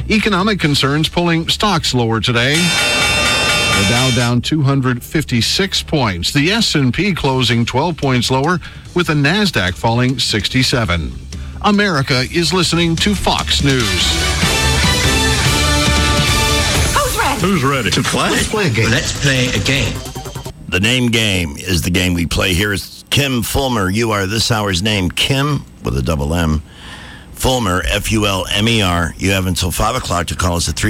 Economic concerns pulling stocks lower today. The Dow down 256 points. The S&P closing 12 points lower, with the NASDAQ falling 67. America is listening to Fox News. Who's ready to play? Let's play a game. Let's play a game. The name game is the game we play here. It's Kim Fulmer. You are this hour's name. Kim, with a double M. Fulmer, Fulmer. You have until 5 o'clock to call us at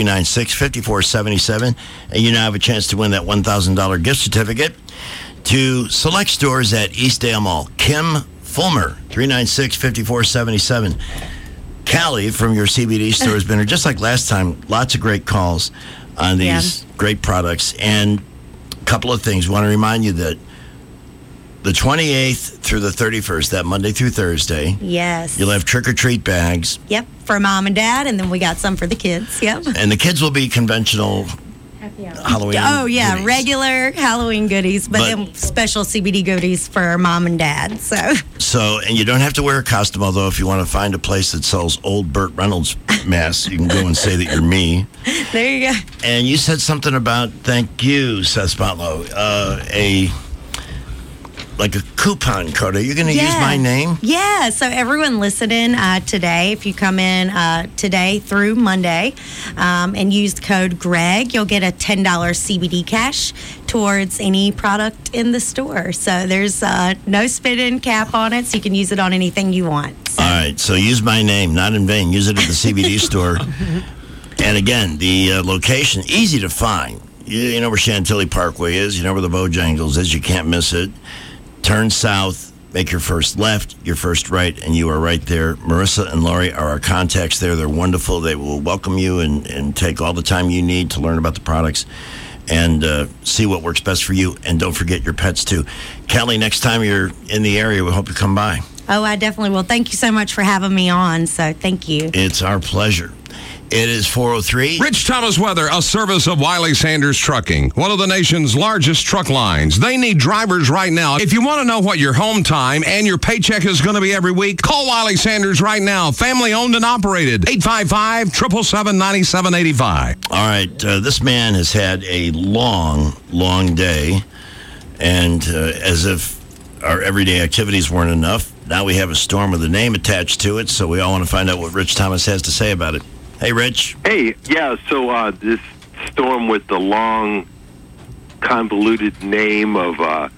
396-5477. And you now have a chance to win that $1,000 gift certificate to select stores at Eastdale Mall. Kim Fulmer, 396-5477. Callie from your CBD store has been here just like last time. Lots of great calls on these great products. And a couple of things. We want to remind you that the 28th through the 31st, that Monday through Thursday. Yes. You'll have trick-or-treat bags. Yep, for mom and dad, and then we got some for the kids. Yep. And the kids will be conventional Halloween goodies. Regular Halloween goodies, but then special CBD goodies for mom and dad. So, and you don't have to wear a costume, although if you want to find a place that sells old Burt Reynolds masks, you can go and say that you're me. There you go. And you said something about, thank you, Seth Spotlow, like a coupon code. Are you going to use my name? Yeah. So everyone listening today, if you come in today through Monday and use the code GREG, you'll get a $10 CBD cash towards any product in the store. So there's no spin-in cap on it, so you can use it on anything you want. So. All right. So use my name, not in vain. Use it at the CBD store. And again, the location, easy to find. You know where Chantilly Parkway is. You know where the Bojangles is. You can't miss it. Turn south, make your first left, your first right, and you are right there. Marissa and Lori are our contacts there. They're wonderful. They will welcome you and take all the time you need to learn about the products and see what works best for you. And don't forget your pets, too. Callie, next time you're in the area, we hope you come by. Oh, I definitely will. Thank you so much for having me on, so thank you. It's our pleasure. It is 4:03. Rich Thomas Weather, a service of Wiley Sanders Trucking, one of the nation's largest truck lines. They need drivers right now. If you want to know what your home time and your paycheck is going to be every week, call Wiley Sanders right now. Family owned and operated. 855-777-9785. All right. This man has had a long, long day. And as if our everyday activities weren't enough, now we have a storm with a name attached to it. So we all want to find out what Rich Thomas has to say about it. Hey, Rich. Hey, yeah, so this storm with the long, convoluted name of,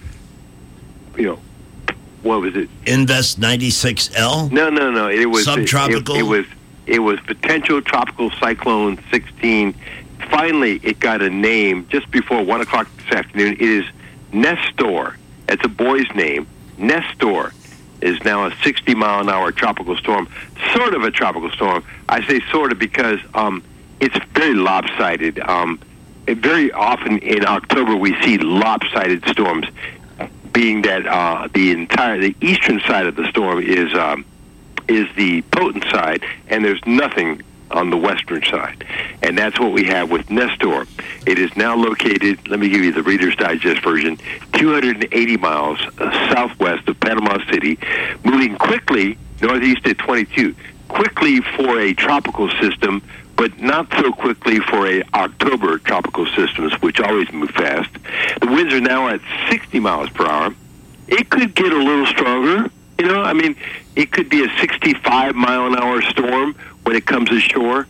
what was it? Invest 96L? No. It was subtropical. It was potential tropical cyclone 16. Finally, it got a name just before 1 o'clock this afternoon. It is Nestor. It's a boy's name. Nestor is now a 60-mile-an-hour tropical storm, sort of a tropical storm. I say sort of because it's very lopsided. Very often in October we see lopsided storms, being that the eastern side of the storm is the potent side, and there's nothing on the western side. And that's what we have with Nestor. It is now located, let me give you the Reader's Digest version, 280 miles southwest of Panama City, moving quickly northeast at 22, quickly for a tropical system, but not so quickly for a October tropical systems, which always move fast. The winds are now at 60 miles per hour. It could get a little stronger. It could be a 65-mile-an-hour storm when it comes ashore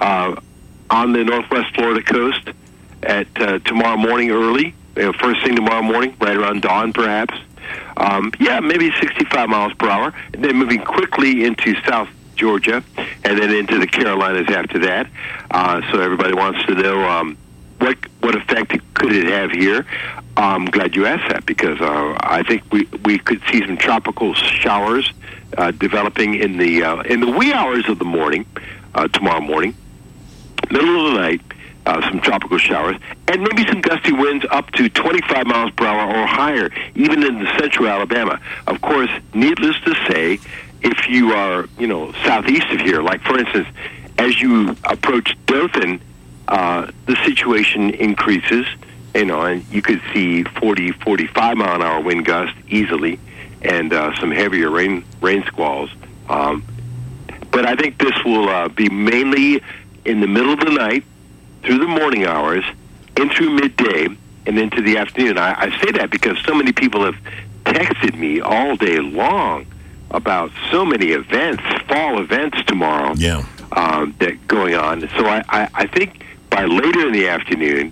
on the northwest Florida coast at tomorrow morning early, first thing tomorrow morning, right around dawn perhaps. Maybe 65 miles per hour, and then moving quickly into South Georgia and then into the Carolinas after that. So everybody wants to know what effect could it have here. I'm glad you asked that because I think we could see some tropical showers developing in the wee hours of the morning, tomorrow morning, middle of the night, some tropical showers, and maybe some gusty winds up to 25 miles per hour or higher, even in the central Alabama. Of course, needless to say, if you are, southeast of here, like for instance, as you approach Dothan, the situation increases, and you could see 40, 45 mile an hour wind gusts easily, and some heavier rain squalls. But I think this will be mainly in the middle of the night, through the morning hours, in through midday, and into the afternoon. I say that because so many people have texted me all day long about so many events, fall events tomorrow that going on. So I think by late in the afternoon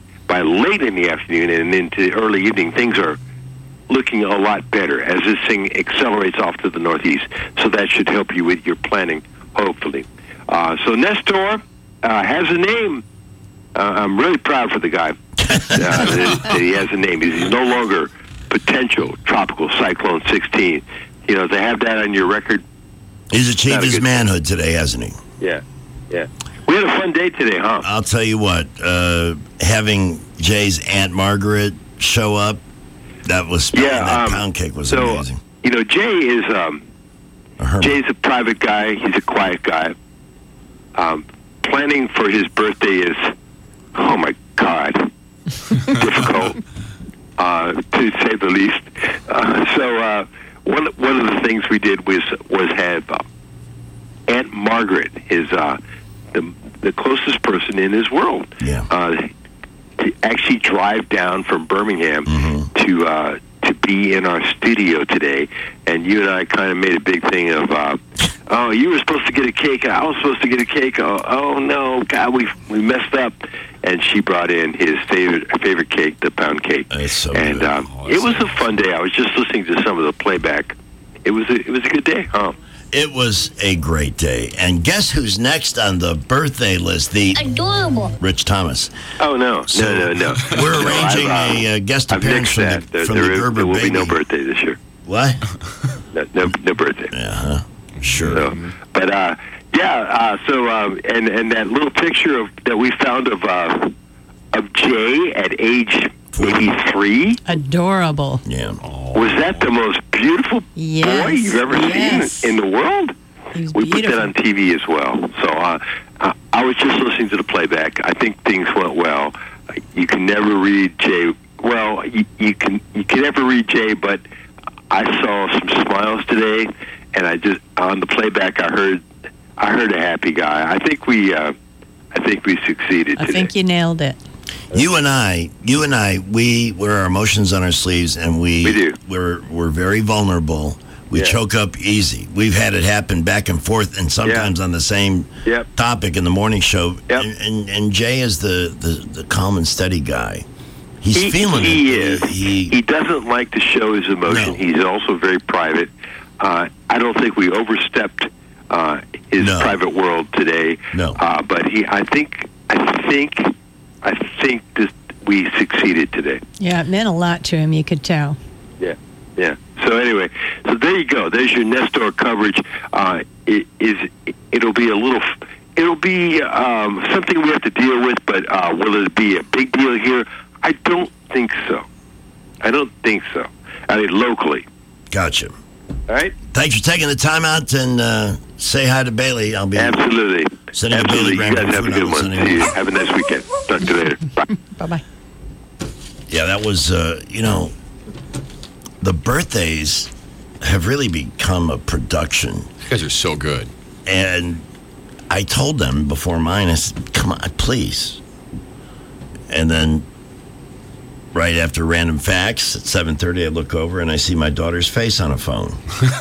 and into early evening, things are looking a lot better as this thing accelerates off to the northeast. So that should help you with your planning, hopefully. So Nestor has a name. I'm really proud for the guy that he has a name. He's no longer potential tropical cyclone 16. You know, to have that on your record. He's achieved his manhood today, hasn't he? Yeah. We had a fun day today, huh? I'll tell you what, having Jay's Aunt Margaret show up, that was that pound cake was amazing. You know, Jay is Jay's a private guy. He's a quiet guy. Planning for his birthday is, oh my God, difficult to say the least. So one of the things we did was have Aunt Margaret, his the closest person in his world, to actually drive down from Birmingham to be in our studio today. And you and I kind of made a big thing of, oh, you were supposed to get a cake. I was supposed to get a cake. Oh no, God, we messed up. And she brought in his favorite cake, the pound cake. That's so and good. It was a fun day. I was just listening to some of the playback. It was a good day, huh? It was a great day. And guess who's next on the birthday list? The adorable Rich Thomas. Oh, no. No. We're arranging a guest appearance from the Gerber There will Baby. be no birthday this year. What? No birthday. Yeah, sure. So, but, so and that little picture that we found of Jay at age 83. Adorable. Yeah. Was that the most beautiful boy you've ever seen in the world? We put that on TV as well. So I was just listening to the playback. I think things went well. You can never read Jay. Well, you can never read Jay, but I saw some smiles today, and I just on the playback I heard a happy guy. I think we succeeded today. I think you nailed it. You and I, we wear our emotions on our sleeves, and we do. We're very vulnerable. We choke up easy. We've had it happen back and forth, and sometimes on the same topic in the morning show. Yep. And Jay is the calm and steady guy. He's feeling it. He doesn't like to show his emotion. No. He's also very private. I don't think we overstepped his private world today. No. But I think we succeeded today. Yeah, it meant a lot to him, you could tell. Yeah. So anyway, there you go. There's your Nestor coverage. It'll be something we have to deal with, but will it be a big deal here? I don't think so. I mean, locally. Gotcha. All right. Thanks for taking the time out and say hi to Bailey. I'll be absolutely sending absolutely. Bailey You guys have a good one. See you. Have a nice weekend. Talk to you later. Bye. Bye-bye. Yeah, that was the birthdays have really become a production. You guys are so good. And I told them before mine, I said, come on, please. And then right after Random Facts at 7:30, I look over and I see my daughter's face on a phone.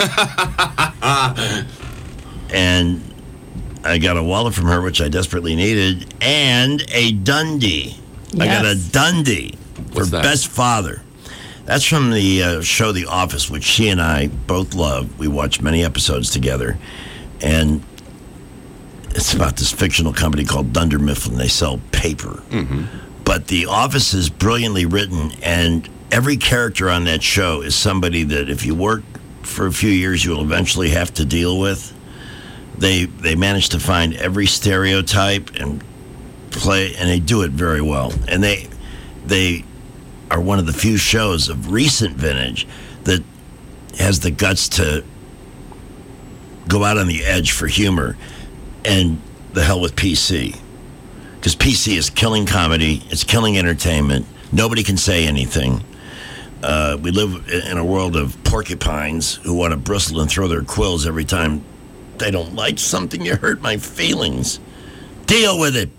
And I got a wallet from her, which I desperately needed, and a Dundee. Yes. I got a Dundee for Best Father. That's from the show The Office, which she and I both love. We watched many episodes together. And it's about this fictional company called Dunder Mifflin. They sell paper. Mm-hmm. But The Office is brilliantly written, and every character on that show is somebody that if you work for a few years, you'll eventually have to deal with. They manage to find every stereotype and play, and they do it very well. And they are one of the few shows of recent vintage that has the guts to go out on the edge for humor, and the hell with PC. Because PC is killing comedy, it's killing entertainment. Nobody can say anything. We live in a world of porcupines who want to bristle and throw their quills every time they don't like something. You hurt my feelings. Deal with it.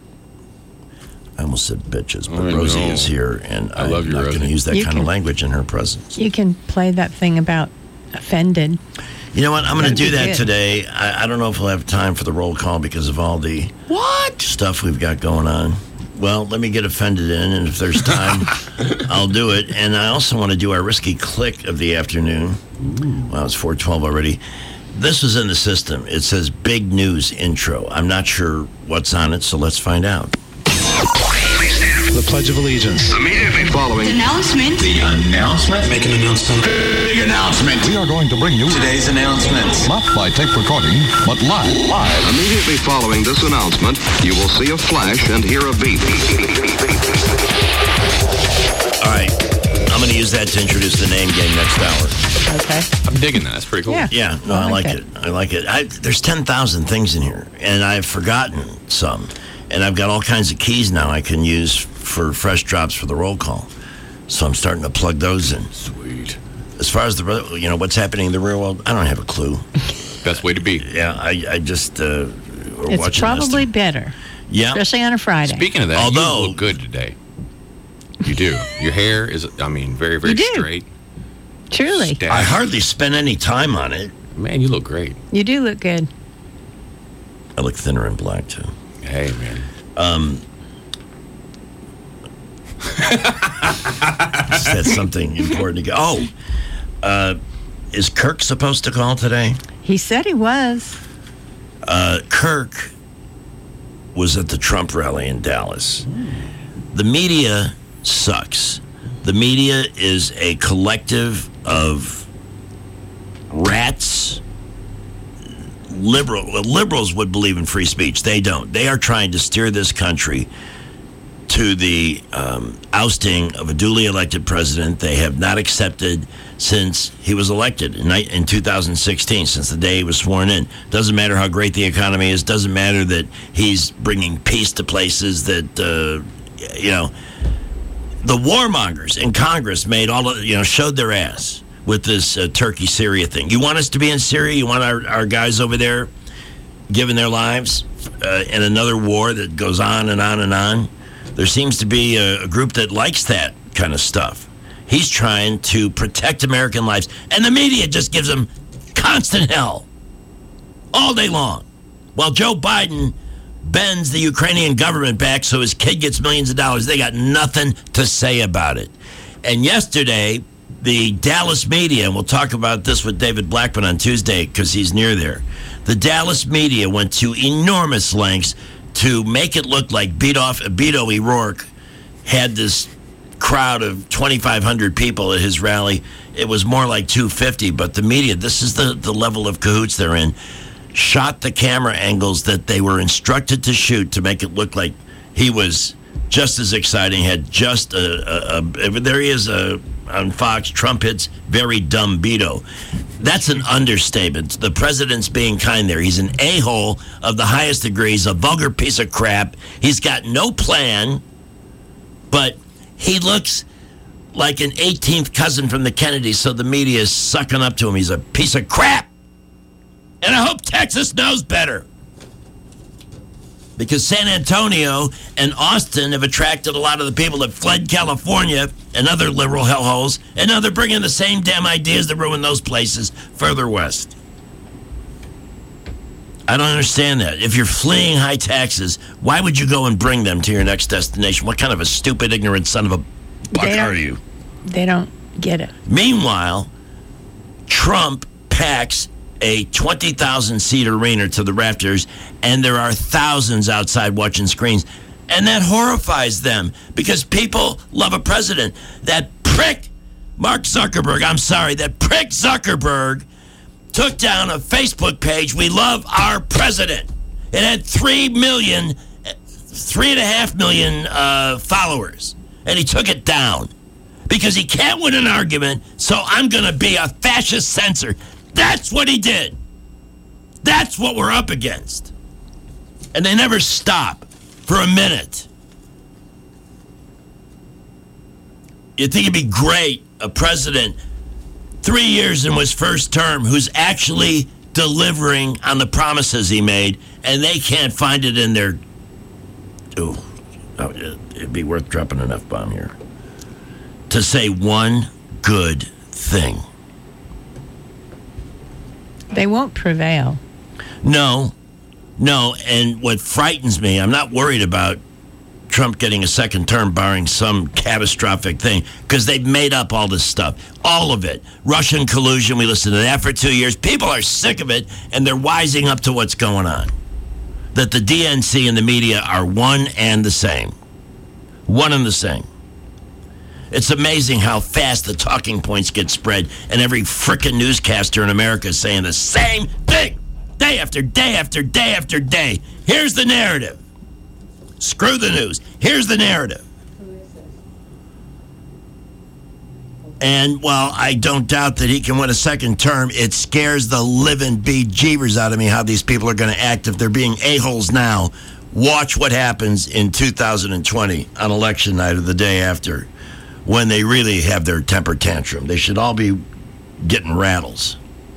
I almost said bitches, but I Rosie know. is here, and I love I'm you, not going to Rosie. use that You kind of can- language in her presence. You can play that thing about offended. You know what? I'm going to That'd do be that good. today. I don't know if we'll have time for the roll call because of all the stuff we've got going on. Well, let me get offended in, and if there's time, I'll do it. And I also want to do our risky click of the afternoon. Wow, it's 4:12 already. This was in the system. It says big news intro. I'm not sure what's on it, so let's find out. The Pledge of Allegiance. Immediately following Announcement. the announcement. Make an announcement. Big announcement. We are going to bring you Today's announcements. not by tape recording, but live. Immediately following this announcement, you will see a flash and hear a beep. All right. I'm going to use that to introduce the name game next hour. Okay. I'm digging that. That's pretty cool. Yeah. Yeah, no, I like it. I like it. There's 10,000 things in here, and I've forgotten some. And I've got all kinds of keys now I can use for fresh drops for the roll call. So I'm starting to plug those in. Sweet. As far as what's happening in the real world, I don't have a clue. Best way to be. Yeah, I just we're It's watching probably this. better, Yeah. especially on a Friday. Speaking of that, Although- you look good today. You do. Your hair is, very, very You do. straight. Truly. Stacked. I hardly spend any time on it. Man, you look great. You do look good. I look thinner in black too. Hey, man. That's something important to go. Oh, is Kirk supposed to call today? He said he was. Kirk was at the Trump rally in Dallas. The media sucks. The media is a collective of rats. Liberals would believe in free speech. They don't. They are trying to steer this country to the ousting of a duly elected president they have not accepted since he was elected in 2016, since the day he was sworn in. Doesn't matter how great the economy is. Doesn't matter that he's bringing peace to places that, the warmongers in Congress showed their ass with this Turkey-Syria thing. You want us to be in Syria? You want our guys over there giving their lives in another war that goes on and on and on? There seems to be a group that likes that kind of stuff. He's trying to protect American lives, and the media just gives him constant hell all day long. While Joe Biden bends the Ukrainian government back so his kid gets millions of dollars, they got nothing to say about it. And yesterday, the Dallas media, and we'll talk about this with David Blackman on Tuesday because he's near there, the Dallas media went to enormous lengths to make it look like Beto O'Rourke had this crowd of 2,500 people at his rally. It was more like 250, but the media, this is the level of cahoots they're in, shot the camera angles that they were instructed to shoot to make it look like he was just as exciting, had just there he is on Fox, Trump hits very dumb Beto. That's an understatement. The president's being kind there. He's an a-hole of the highest degree. He's a vulgar piece of crap. He's got no plan, but he looks like an 18th cousin from the Kennedys, so the media is sucking up to him. He's a piece of crap. And I hope Texas knows better. Because San Antonio and Austin have attracted a lot of the people that fled California and other liberal hellholes, and now they're bringing the same damn ideas that ruin those places further west. I don't understand that. If you're fleeing high taxes, why would you go and bring them to your next destination? What kind of a stupid, ignorant son of a buck are you? They don't get it. Meanwhile, Trump packs a 20,000-seat arena to the rafters, and there are thousands outside watching screens. And that horrifies them because people love a president. That prick, Mark Zuckerberg, that prick Zuckerberg took down a Facebook page, We Love Our President. It had 3.5 million followers, and he took it down because he can't win an argument, so I'm going to be a fascist censor. That's what he did. That's what we're up against. And they never stop for a minute. You'd think it'd be great, a president 3 years in his first term who's actually delivering on the promises he made, and they can't find it in their... it'd be worth dropping an F-bomb here. To say one good thing. They won't prevail. No, and what frightens me, I'm not worried about Trump getting a second term barring some catastrophic thing, because they've made up all this stuff. All of it. Russian collusion, we listened to that for 2 years. People are sick of it, and they're wising up to what's going on. That the DNC and the media are one and the same. One and the same. It's amazing how fast the talking points get spread, and every frickin' newscaster in America is saying the same thing. Day after day after day after day. Here's the narrative. Screw the news. Here's the narrative. And while I don't doubt that he can win a second term, it scares the living bejeebers out of me how these people are going to act if they're being a-holes now. Watch what happens in 2020 on election night or the day after, when they really have their temper tantrum. They should all be getting rattles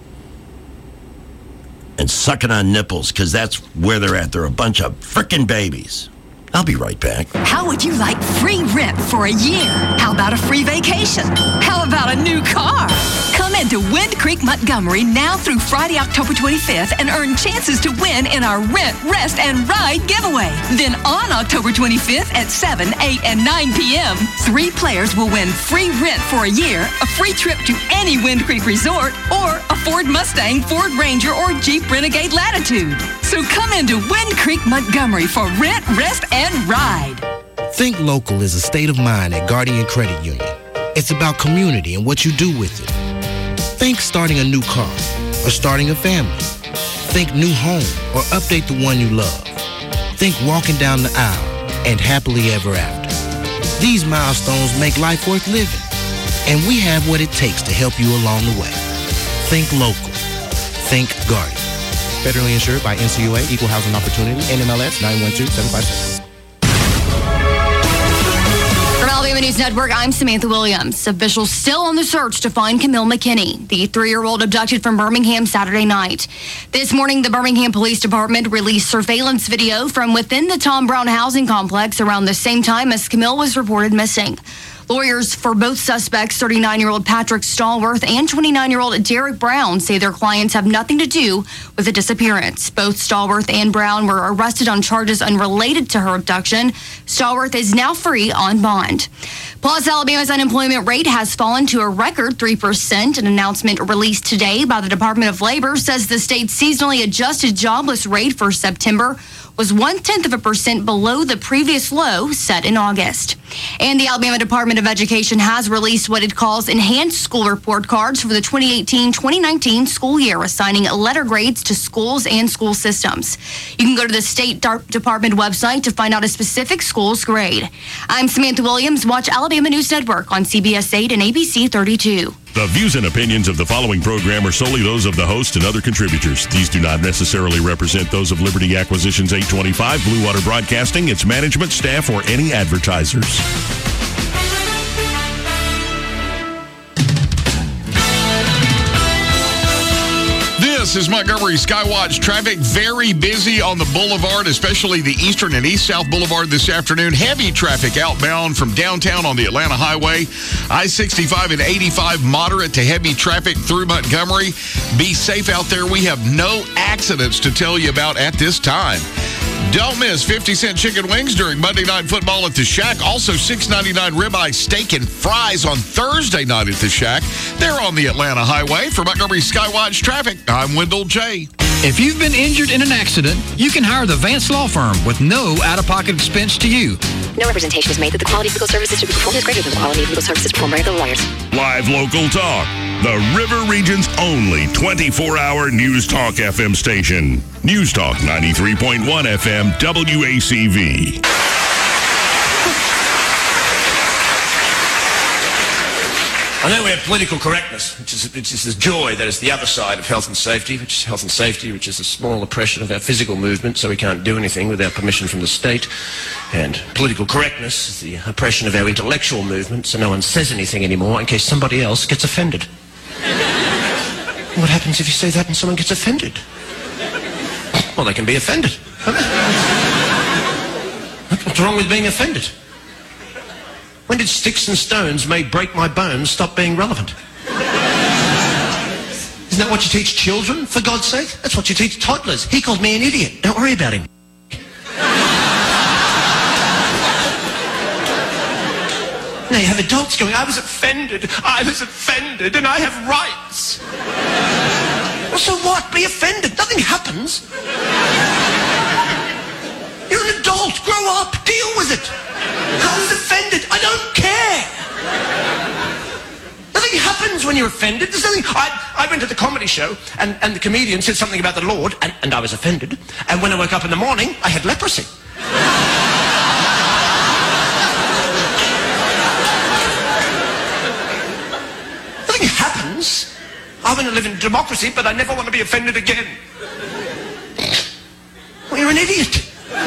and sucking on nipples, because that's where they're at. They're a bunch of frickin' babies. I'll be right back. How would you like free rent for a year? How about a free vacation? How about a new car? Come into Wind Creek Montgomery now through Friday, October 25th and earn chances to win in our Rent, Rest, and Ride giveaway. Then on October 25th at 7, 8, and 9 p.m., 3 players will win free rent for a year, a free trip to any Wind Creek resort, or a Ford Mustang, Ford Ranger, or Jeep Renegade Latitude. So come into Wind Creek Montgomery for Rent, Rest, and Ride. Think local is a state of mind at Guardian Credit Union. It's about community and what you do with it. Think starting a new car or starting a family. Think new home or update the one you love. Think walking down the aisle and happily ever after. These milestones make life worth living, and we have what it takes to help you along the way. Think local. Think Guardian. Federally insured by NCUA, Equal Housing Opportunity, NMLS 912756. From Alabama News Network, I'm Samantha Williams. Officials still on the search to find Camille McKinney, the 3-year-old abducted from Birmingham Saturday night. This morning, the Birmingham Police Department released surveillance video from within the Tom Brown housing complex around the same time as Camille was reported missing. Lawyers for both suspects, 39-year-old Patrick Stallworth and 29-year-old Derek Brown, say their clients have nothing to do with the disappearance. Both Stallworth and Brown were arrested on charges unrelated to her abduction. Stallworth is now free on bond. Plus, Alabama's unemployment rate has fallen to a record 3%. An announcement released today by the Department of Labor says the state's seasonally adjusted jobless rate for September was 0.1% below the previous low set in August. And the Alabama Department of Education has released what it calls enhanced school report cards for the 2018-2019 school year, assigning letter grades to schools and school systems. You can go to the State Department website to find out a specific school's grade. I'm Samantha Williams. Watch Alabama News Network on CBS 8 and ABC 32. The views and opinions of the following program are solely those of the host and other contributors. These do not necessarily represent those of Liberty Acquisitions 825, Blue Water Broadcasting, its management, staff, or any advertisers. This is Montgomery Skywatch traffic. Very busy on the boulevard, especially the eastern and east-south boulevard this afternoon. Heavy traffic outbound from downtown on the Atlanta Highway. I-65 and 85, moderate to heavy traffic through Montgomery. Be safe out there. We have no accidents to tell you about at this time. Don't miss 50-cent chicken wings during Monday Night Football at the Shack. Also, $6.99 ribeye steak and fries on Thursday night at the Shack. They're on the Atlanta Highway. For Montgomery Skywatch traffic, I'm Wendell J. If you've been injured in an accident, you can hire the Vance Law Firm with no out-of-pocket expense to you. No representation is made that the quality of legal services to be performed is greater than the quality of legal services performed by other lawyers. Live local talk. The River Region's only 24-hour News Talk FM station. News Talk 93.1 FM WACV. I know we have political correctness, which is the joy that is the other side of health and safety, which is a small oppression of our physical movement, so we can't do anything without permission from the state. And political correctness is the oppression of our intellectual movement, so no one says anything anymore in case somebody else gets offended. What happens if you say that and someone gets offended? Well, they can be offended. What's wrong with being offended? When did sticks and stones may break my bones stop being relevant? Isn't that what you teach children, for God's sake? That's what you teach toddlers. He called me an idiot. Don't worry about him. Now you have adults going, I was offended, and I have rights. Well, so what? Be offended. Nothing happens. You're an adult. Grow up. Deal with it. I was offended. I don't care. Nothing happens when you're offended. There's nothing. I went to the comedy show, and the comedian said something about the Lord, and I was offended. And when I woke up in the morning, I had leprosy. Nothing happens. I want to live in democracy, but I never want to be offended again. Well, you're an idiot.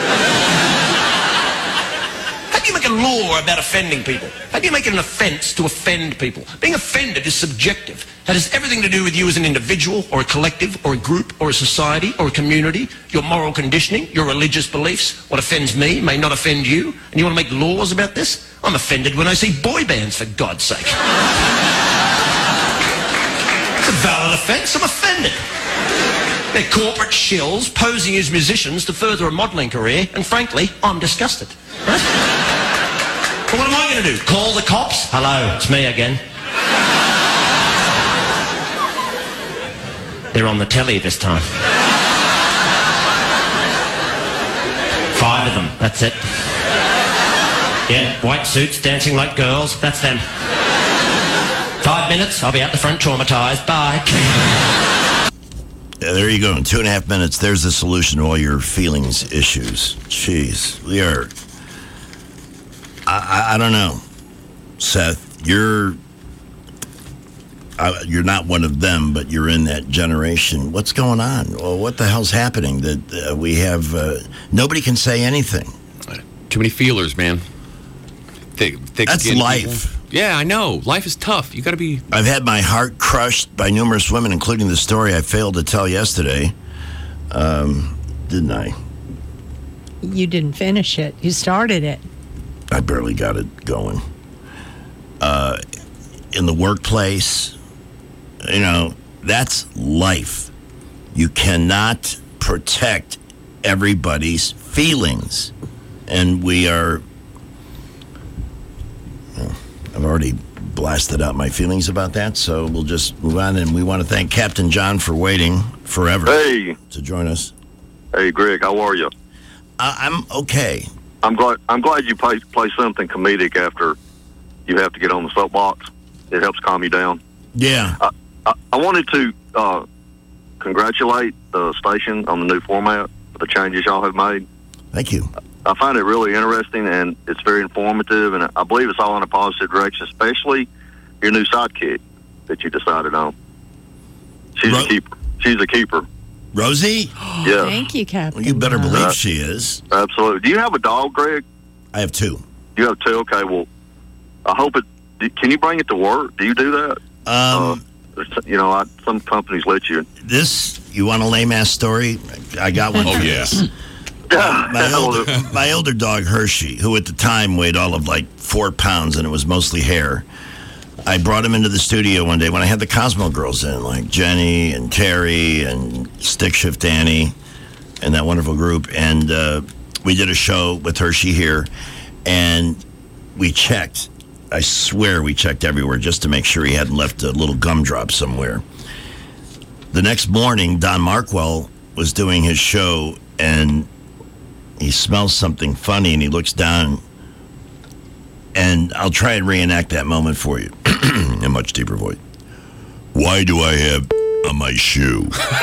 How do you make a law about offending people? How do you make it an offense to offend people? Being offended is subjective. That has everything to do with you as an individual, or a collective, or a group, or a society, or a community, your moral conditioning, your religious beliefs. What offends me may not offend you. And you want to make laws about this? I'm offended when I see boy bands, for God's sake. It's a valid offense. I'm offended. They're corporate shills posing as musicians to further a modelling career, and frankly, I'm disgusted. Right? But what am I going to do? Call the cops? Hello, it's me again. They're on the telly this time. 5 of them, that's it. Yeah, white suits dancing like girls, that's them. 5 minutes, I'll be out the front traumatized. Bye. Yeah, there you go. In 2.5 minutes, there's the solution to all your feelings issues. Jeez, we are... I don't know, Seth. You're not one of them, but you're in that generation. What's going on? Well, what the hell's happening? That we have nobody can say anything. Too many feelers, man. Thick That's life. People. Yeah, I know. Life is tough. You got to be... I've had my heart crushed by numerous women, including the story I failed to tell yesterday. Didn't I? You didn't finish it. You started it. I barely got it going. In the workplace, you know, that's life. You cannot protect everybody's feelings. And we are... I've already blasted out my feelings about that, so we'll just move on. And we want to thank Captain John for waiting forever to join us. Hey, Greg, how are you? I'm okay. I'm glad you play something comedic after you have to get on the soapbox. It helps calm you down. Yeah. I wanted to congratulate the station on the new format, the changes y'all have made. Thank you. I find it really interesting, and it's very informative, and I believe it's all in a positive direction, especially your new sidekick that you decided on. She's a keeper. She's a keeper. Rosie? Yeah. Thank you, Captain. Well, you better believe she is. Absolutely. Do you have a dog, Greg? I have 2. You have 2? Okay, well, I hope it... Can you bring it to work? Do you do that? Some companies let you. You want a lame-ass story? I got one. Oh, yes. My older dog, Hershey, who at the time weighed all of like 4 pounds, and it was mostly hair. I brought him into the studio one day when I had the Cosmo girls in, like Jenny and Terry and Stick Shift Danny and that wonderful group. And we did a show with Hershey here, and we checked. I swear we checked everywhere just to make sure he hadn't left a little gumdrop somewhere. The next morning, Don Markwell was doing his show, and he smells something funny, and he looks down, and I'll try and reenact that moment for you in a much deeper voice. Why do I have on my shoe?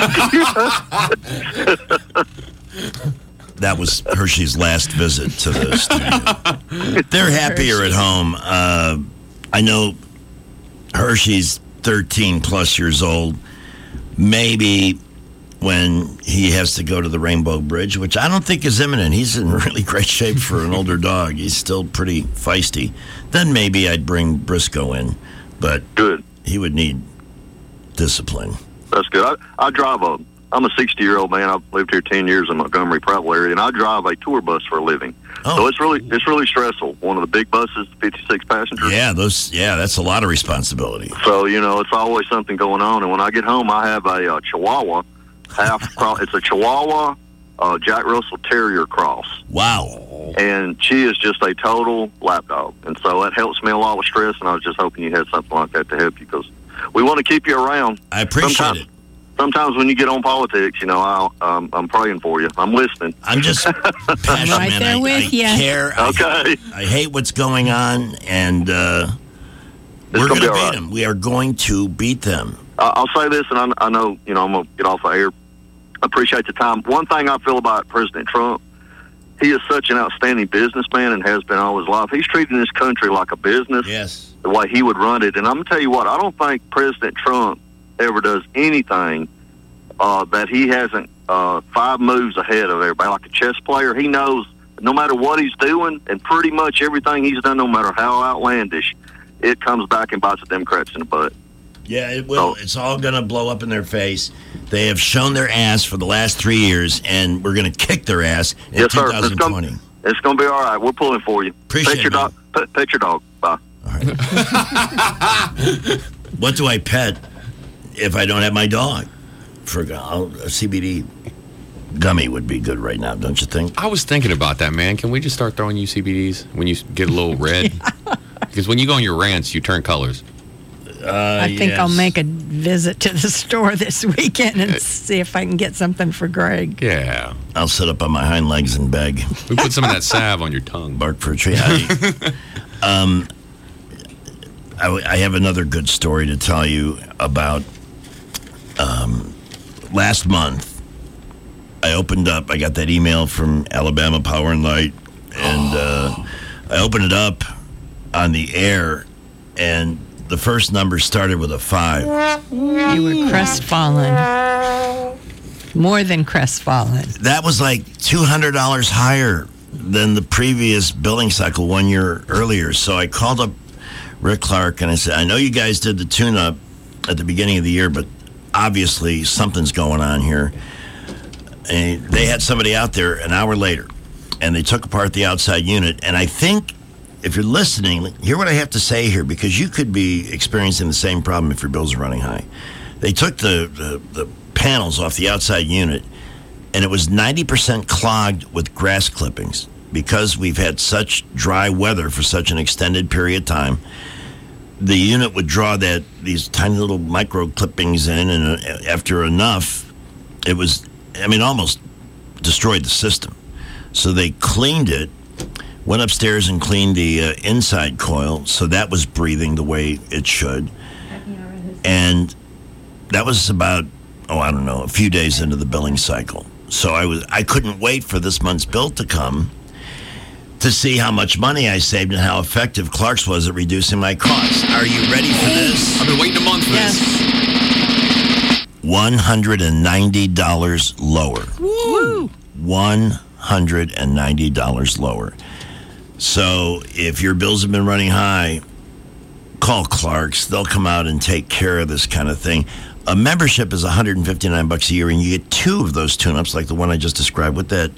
That was Hershey's last visit to the studio. They're happier at home. I know Hershey's 13 plus years old. Maybe when he has to go to the Rainbow Bridge, which I don't think is imminent. He's in really great shape for an older dog. He's still pretty feisty. Then maybe I'd bring Briscoe in, but good. He would need discipline. That's good. I drive I'm a 60-year-old man. I've lived here 10 years in Montgomery, Prattville area, and I drive a tour bus for a living. Oh. So it's really stressful. One of the big buses, 56 passengers. Yeah, that's a lot of responsibility. So, it's always something going on. And when I get home, I have a Chihuahua it's a Chihuahua Jack Russell Terrier cross. Wow. And she is just a total lapdog. And so that helps me a lot with stress, and I was just hoping you had something like that to help you, because we want to keep you around. I appreciate it. Sometimes when you get on politics, I'm praying for you. I'm listening. I'm just passionate. Right there with you. I care. Okay. I hate what's going on, and we're going to beat them. We are going to beat them. I'll say this, and I know, I'm going to get off the air. I appreciate the time. One thing I feel about President Trump, he is such an outstanding businessman and has been all his life. He's treating this country like a business. Yes. The way he would run it. And I'm going to tell you what, I don't think President Trump ever does anything that he hasn't 5 moves ahead of everybody. Like a chess player, he knows no matter what he's doing, and pretty much everything he's done, no matter how outlandish, it comes back and bites the Democrats in the butt. Yeah, it will. It's all going to blow up in their face. They have shown their ass for the last 3 years, and we're going to kick their ass in 2020. It's going to be all right. We're pulling for you. Appreciate your dog. Pet your dog. Bye. All right. What do I pet if I don't have my dog? A CBD gummy would be good right now, don't you think? I was thinking about that, man. Can we just start throwing you CBDs when you get a little red? Because when you go on your rants, you turn colors. I think I'll make a visit to the store this weekend and see if I can get something for Greg. Yeah. I'll sit up on my hind legs and beg. We put some of that salve on your tongue. Bark for a tree. I have another good story to tell you about. Last month, I got that email from Alabama Power and Light, and I opened it up on the air, and the first number started with a 5. You were crestfallen. More than crestfallen. That was like $200 higher than the previous billing cycle 1 year earlier. So I called up Rick Clark and I said, I know you guys did the tune-up at the beginning of the year, but obviously something's going on here. And they had somebody out there an hour later, and they took apart the outside unit. And I think, if you're listening, hear what I have to say here, because you could be experiencing the same problem if your bills are running high. They took the panels off the outside unit, and it was 90% clogged with grass clippings. Because we've had such dry weather for such an extended period of time, the unit would draw these tiny little micro clippings in, and after enough, it was, almost destroyed the system. So they cleaned it, went upstairs and cleaned the inside coil, so that was breathing the way it should. And that was about, a few days into the billing cycle. So I couldn't wait for this month's bill to come to see how much money I saved and how effective Clark's was at reducing my costs. Are you ready for this? I've been waiting a month for this. $190 lower. Woo! $190 lower. So if your bills have been running high, call Clark's. They'll come out and take care of this kind of thing. A membership is $159 a year, and you get 2 of those tune-ups, like the one I just described. With that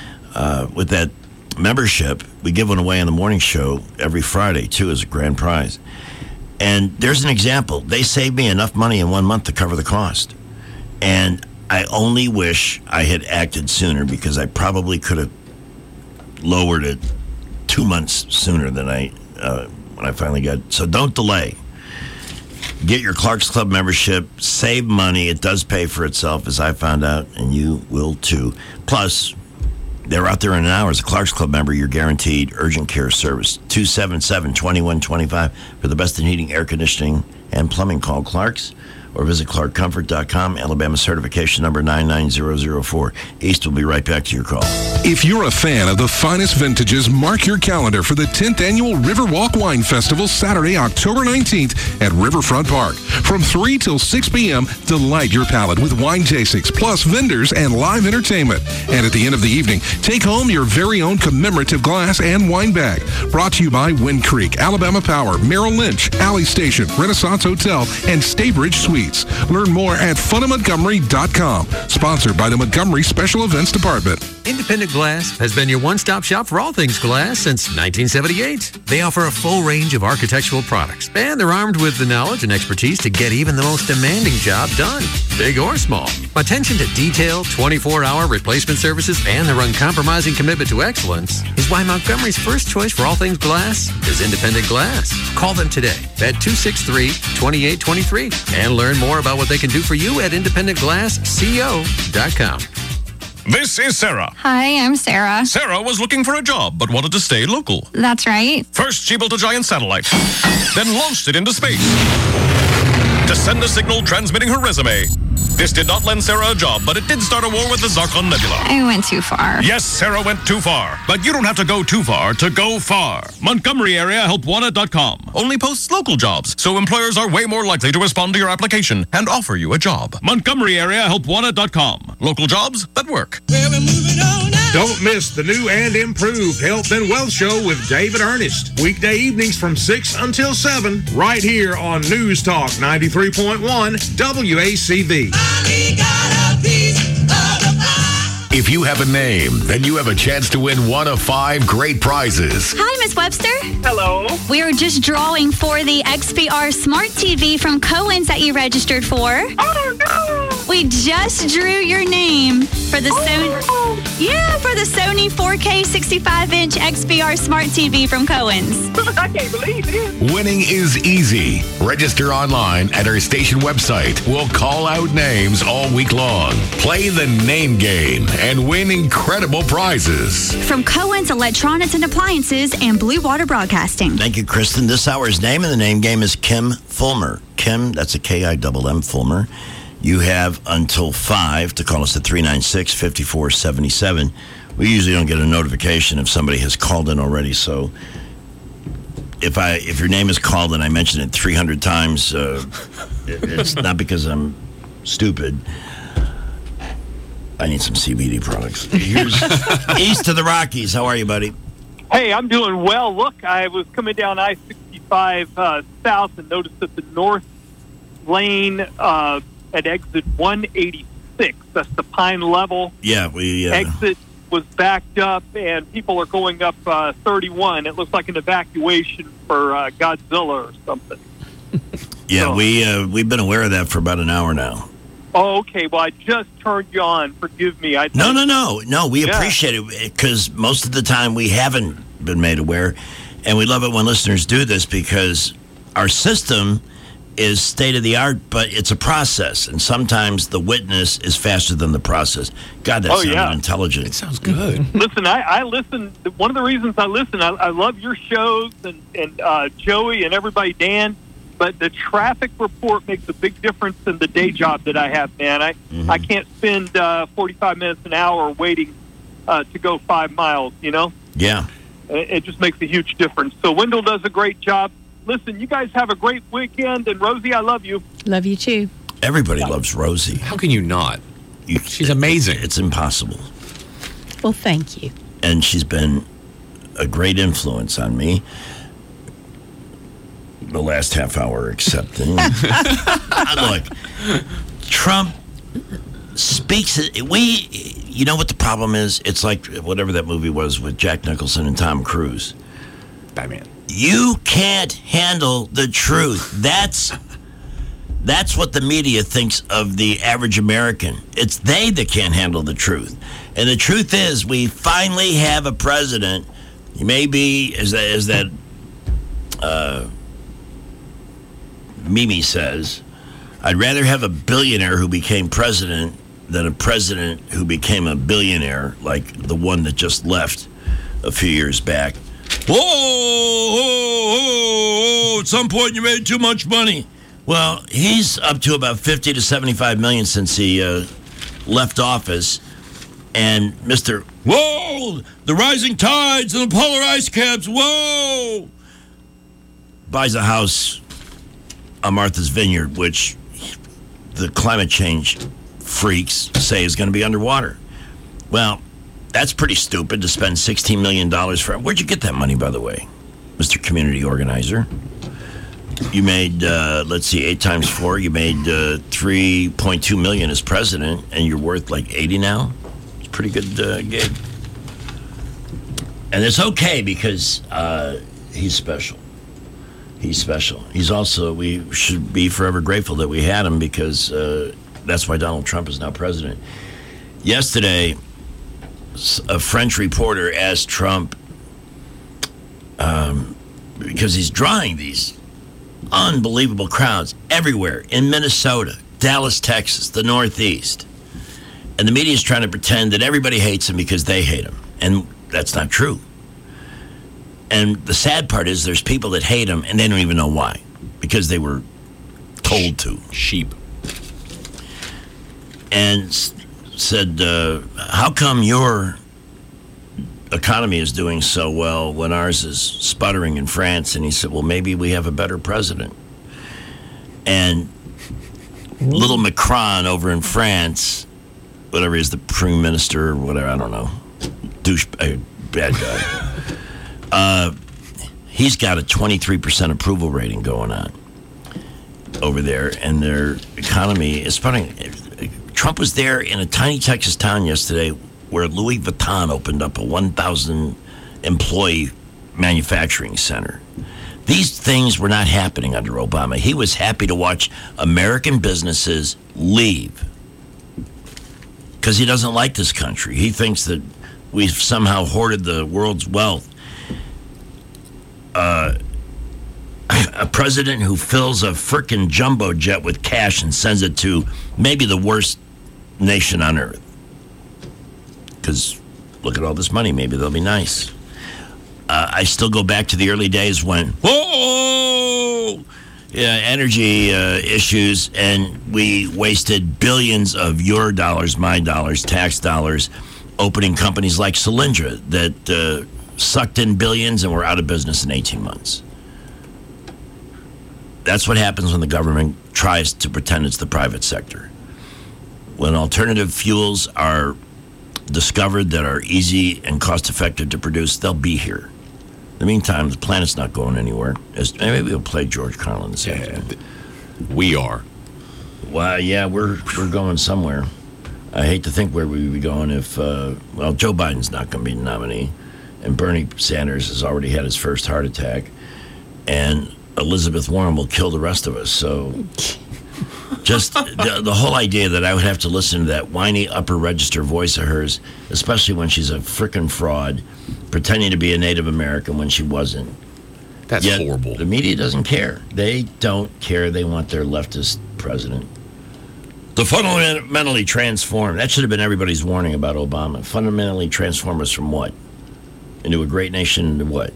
membership, we give one away on the morning show every Friday, too, as a grand prize. And there's an example. They saved me enough money in 1 month to cover the cost. And I only wish I had acted sooner, because I probably could have lowered it 2 months sooner than when I finally got. So don't delay. Get your Clark's Club membership. Save money. It does pay for itself, as I found out, and you will too. Plus, they're out there in an hour. As a Clark's Club member, you're guaranteed urgent care service. 277-2125 for the best in heating, air conditioning, and plumbing. Call Clark's or visit clarkcomfort.com. Alabama certification number 99004. East will be right back to your call. If you're a fan of the finest vintages, mark your calendar for the 10th Annual Riverwalk Wine Festival, Saturday, October 19th at Riverfront Park. From 3 till 6 p.m., delight your palate with wine tastings, plus vendors and live entertainment. And at the end of the evening, take home your very own commemorative glass and wine bag. Brought to you by Wind Creek, Alabama Power, Merrill Lynch, Alley Station, Renaissance Hotel, and Staybridge Suites. seats. Learn more at funofmontgomery.com. Sponsored by the Montgomery Special Events Department. Independent Glass has been your one-stop shop for all things glass since 1978. They offer a full range of architectural products, and they're armed with the knowledge and expertise to get even the most demanding job done, big or small. Attention to detail, 24-hour replacement services, and their uncompromising commitment to excellence is why Montgomery's first choice for all things glass is Independent Glass. Call them today at 263-2823 and learn more about what they can do for you at independentglassco.com. This is Sarah. Hi, I'm Sarah. Sarah was looking for a job, but wanted to stay local. That's right. First, she built a giant satellite, then launched it into space to send a signal transmitting her resume. This did not lend Sarah a job, but it did start a war with the Zarkon Nebula. I went too far. Yes, Sarah went too far, but you don't have to go too far to go far. Montgomery Area Helpwanted.com only posts local jobs, so employers are way more likely to respond to your application and offer you a job. Montgomery Area Helpwanted.com. Local jobs that work. Don't miss the new and improved Health and Wealth Show with David Ernest. Weekday evenings from 6 until 7, right here on News Talk 93.1 WACV. If you have a name, then you have a chance to win one of 5 great prizes. Hi, Miss Webster. Hello. We are just drawing for the XPR Smart TV from Cohen's that you registered for. Oh, no. We just drew your name for the Sony 4K 65-inch XPR Smart TV from Cohen's. I can't believe it. Winning is easy. Register online at our station website. We'll call out names all week long. Play the name game and win incredible prizes. From Cohen's Electronics and Appliances and Blue Water Broadcasting. Thank you, Kristen. This hour's name in the name game is Kim Fulmer. Kim, that's a K-I-M-M, Fulmer. You have until 5 to call us at 396-5477. We usually don't get a notification if somebody has called in already, so if your name is called and I mention it 300 times, it's not because I'm stupid. I need some CBD products. Here's east of the Rockies. How are you, buddy? Hey, I'm doing well. Look, I was coming down I-65 south and noticed that the north lane at exit 186, that's the Pine Level. Yeah, exit was backed up, and people are going up 31. It looks like an evacuation for Godzilla or something. Yeah, so, we've been aware of that for about an hour now. Oh, okay. Well, I just turned you on. Forgive me. No. We appreciate it because most of the time we haven't been made aware, and we love it when listeners do this because our system is state of the art, but it's a process, and sometimes the witness is faster than the process. God, that sounded intelligent. It sounds good. Listen, I listen. One of the reasons I listen, I love your shows and Joey and everybody, Dan. But the traffic report makes a big difference in the day job that I have, man. I can't spend 45 minutes an hour waiting to go 5 miles, you know? Yeah. It just makes a huge difference. So Wendell does a great job. Listen, you guys have a great weekend. And Rosie, I love you. Love you too. Everybody loves Rosie. How can you not? She's amazing. It's impossible. Well, thank you. And she's been a great influence on me. The last half hour, accepting. Look, Trump speaks. You know what the problem is? It's like whatever that movie was with Jack Nicholson and Tom Cruise. Batman. You can't handle the truth. That's what the media thinks of the average American. It's they that can't handle the truth. And the truth is, we finally have a president. He may be, as that Mimi says, I'd rather have a billionaire who became president than a president who became a billionaire like the one that just left a few years back. Whoa, at some point you made too much money. Well, he's up to about 50 to 75 million since he left office. And Mr. Whoa, the rising tides and the polar ice caps, whoa, buys a house on Martha's Vineyard, which the climate change freaks say is going to be underwater. Well, that's pretty stupid to spend $16 million for. Where'd you get that money, by the way, Mr. Community Organizer? You made, 8 times 4. You made $3.2 million as president, and you're worth like 80 now. It's a pretty good gig. And it's okay because he's special. He's special. He's also, we should be forever grateful that we had him because that's why Donald Trump is now president. Yesterday, a French reporter asked Trump, because he's drawing these unbelievable crowds everywhere in Minnesota, Dallas, Texas, the Northeast. And the media is trying to pretend that everybody hates him because they hate him. And that's not true. And the sad part is there's people that hate him and they don't even know why. Because they were told to. Sheep. And said, how come your economy is doing so well when ours is sputtering in France? And he said, well, maybe we have a better president. And little Macron over in France, whatever he is, the prime minister or whatever, I don't know, bad guy. He's got a 23% approval rating going on over there, and their economy is sputtering. Trump was there in a tiny Texas town yesterday where Louis Vuitton opened up a 1,000 employee manufacturing center. These things were not happening under Obama. He was happy to watch American businesses leave because he doesn't like this country. He thinks that we've somehow hoarded the world's wealth. A president who fills a frickin' jumbo jet with cash and sends it to maybe the worst nation on earth. Because look at all this money. Maybe they'll be nice. I still go back to the early days when, energy issues, and we wasted billions of your dollars, my dollars, tax dollars, opening companies like Solyndra that sucked in billions and were out of business in 18 months. That's what happens when the government tries to pretend it's the private sector. When alternative fuels are discovered that are easy and cost-effective to produce, they'll be here. In the meantime, the planet's not going anywhere. Maybe we'll play George Carlin this afternoon. We are. Well, yeah, we're going somewhere. I hate to think where we would be going if, Joe Biden's not going to be the nominee, and Bernie Sanders has already had his first heart attack, and Elizabeth Warren will kill the rest of us. So just the whole idea that I would have to listen to that whiny upper register voice of hers, especially when she's a frickin' fraud, pretending to be a Native American when she wasn't. That's horrible. The media doesn't care. They don't care. They want their leftist president. The fundamentally transform. That should have been everybody's warning about Obama. Fundamentally transform us from what? Into a great nation into what?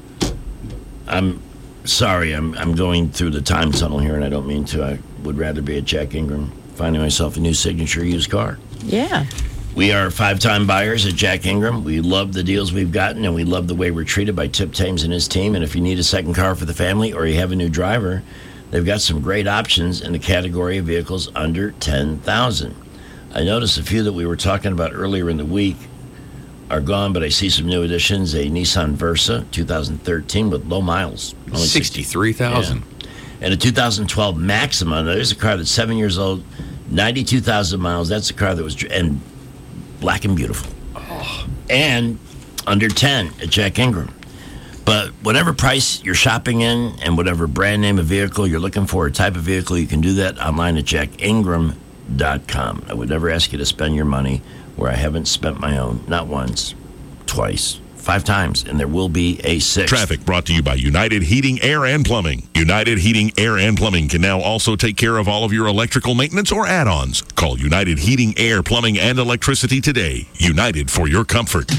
I'm sorry, I'm going through the time tunnel here, and I don't mean to. I would rather be at Jack Ingram, finding myself a new signature used car. Yeah. We are 5-time buyers at Jack Ingram. We love the deals we've gotten, and we love the way we're treated by Tip Thames and his team. And if you need a second car for the family or you have a new driver, they've got some great options in the category of vehicles under $10,000. I noticed a few that we were talking about earlier in the week are gone, but I see some new additions. A Nissan Versa 2013 with low miles. Only 63,000. Yeah. And a 2012 Maxima. Now, there's a car that's 7 years old, 92,000 miles. That's a car that was, and black and beautiful. Oh. And under 10 at Jack Ingram. But whatever price you're shopping in and whatever brand name of vehicle you're looking for, a type of vehicle, you can do that online at jackingram.com. I would never ask you to spend your money where I haven't spent my own, not once, twice, 5 times, and there will be a 6th. Traffic brought to you by United Heating, Air, and Plumbing. United Heating, Air, and Plumbing can now also take care of all of your electrical maintenance or add-ons. Call United Heating, Air, Plumbing, and Electricity today. United for your comfort.